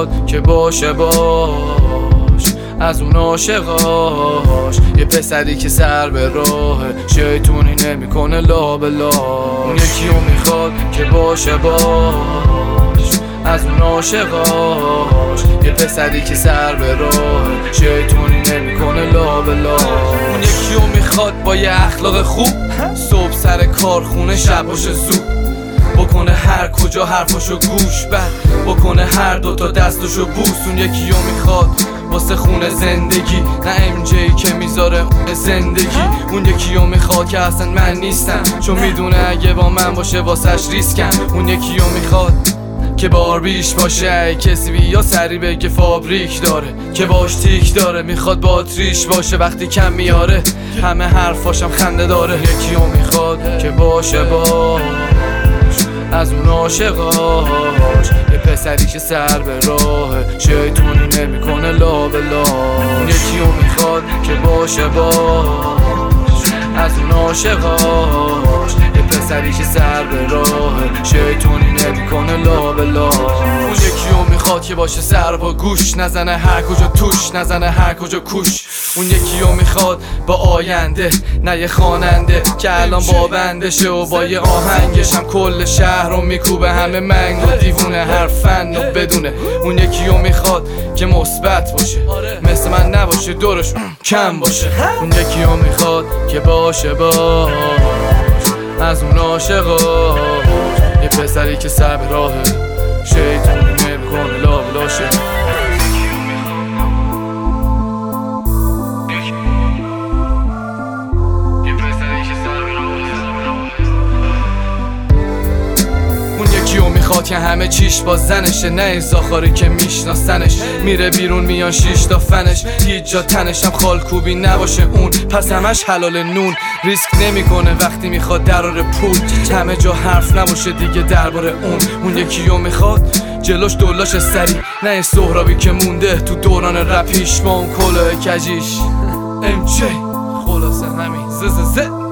میخواد که باشه باش از اون عاشقاش، یه پسری که سر به راه شیطونی نمیکنه لا به لا. اون یکیو میخواد که باشه باش از اون عاشقاش، یه پسری که سر به راه شیطونی نمیکنه لا به لا. اون یکیو میخواد با یه اخلاق خوب صبح سر کارخونه شب باشه زود، بکنه هر کجا حرفاشو گوش بد، بکنه هر دوتا دستاشو بوس. اون یکیو میخواد واسه خونه زندگی، نه ام جی که میذاره زندگی. اون یکیو میخواد که اصلا من نیستم، چون میدونه اگه با من باشه واسش ریسکم. اون یکیو میخواد که باربیش باشه، کسی بیا سری بگه فابریک داره، که باش تیک داره، میخواد باتریش باشه وقتی کم میاره، همه حرفاشم خنده داره. یکیو میخواد که باشه باش از اون عاشقاش، یه پسری که سر به راه شیطونی نمیکنه لا به لا. اون یکیو میخواد که باشه باش از اون عاشقاش، یه پسری که سر به راه شیطونی نمیکنه لا به لا. اون یکیو میخواد که باشه سر با گوش، نزنه هر کجا توش، نزنه هر کجا کوش. اون یکیو میخواد با آینده، نه یه خواننده که الان با بندشه و با یه آهنگش هم کل شهر رو میکوبه، همه منگ و دیوونه هر فن رو بدونه. اون یکیو میخواد که مثبت باشه، مثل من نباشه دورش کم باشه. اون یکیو میخواد که باشه باش از اون عاشقاش، یه پسری که سر به راه شیطونی نمیکنه لا بلاشه. میخواد که همه چیش با زنشه، نه این زاخاری که میشناسنش، میره بیرون میان 6 تا فنش، هیچ جا تنشم خالکوبی نباشه اون، پس همش حلال نون. ریسک نمیکنه وقتی میخواد درار پول، همه جا حرف نباشه دیگه درباره اون یکیو میخواد جلوش دولاش سری، نه این سهرابی که مونده تو دوران رپیش با اون کلاه کجیش. ام جی خلاصه همین